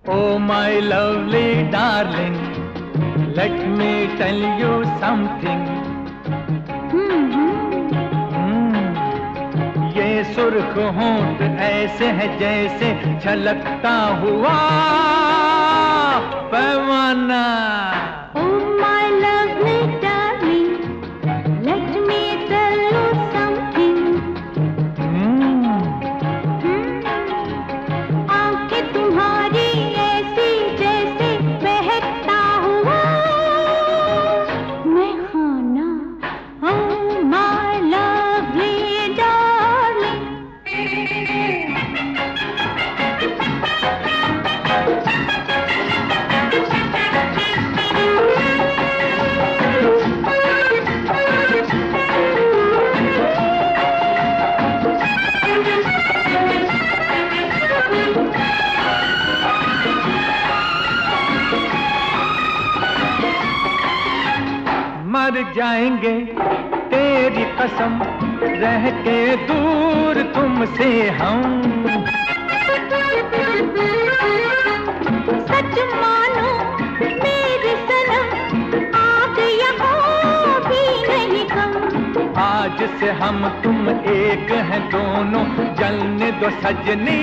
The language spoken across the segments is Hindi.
Oh my lovely darling, let me tell you something. ये सुर्ख होंठ ऐसे है जैसे छलकता हुआ पैमाना. Oh my lovely darling, let me tell you something. आंखें तुम्हारी ऐसी जैसे बहकता हुआ मैं खाना. Oh my lovely darling. मर जाएंगे तेरी कसम रह के दूर तुमसे हम. सच मानो मेरी सनम आग यहाँ भी नहीं कम. आज से हम तुम एक हैं दोनों जलने दो सजनी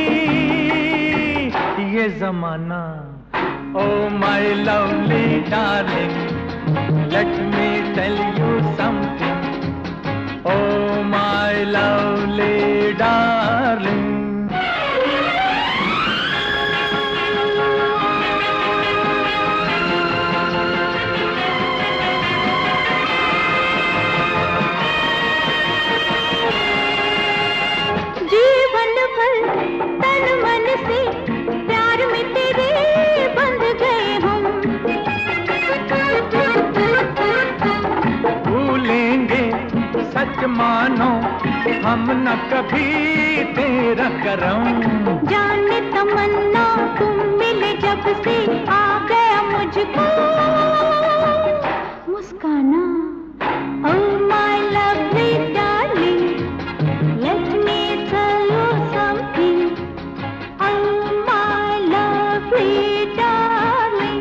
ये जमाना. Oh my lovely darling, let me tell you something. Oh my lovely darling. जीवन भर तन मन से प्यार में तेरे बंध गए हम. भूलेंगे सच मानो हम न कभी तेरा करम. जाने तमन्ना तुम मिले जब से आ गया मुझको मुस्काना. Oh my lovely darling, let me tell you something. Oh my lovely darling.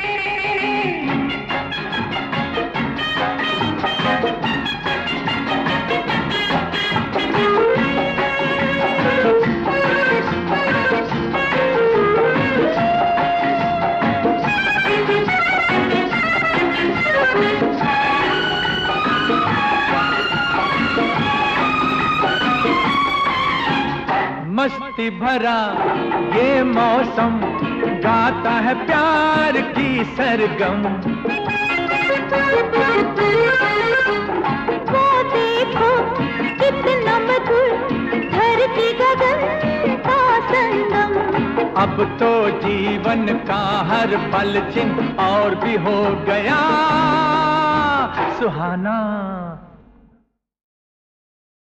मस्ती भरा ये मौसम गाता है प्यार की सरगम. वो देखो कितना मधुर धरती गगन का संगम. अब तो जीवन का हर पल चिन्ह और भी हो गया सुहाना.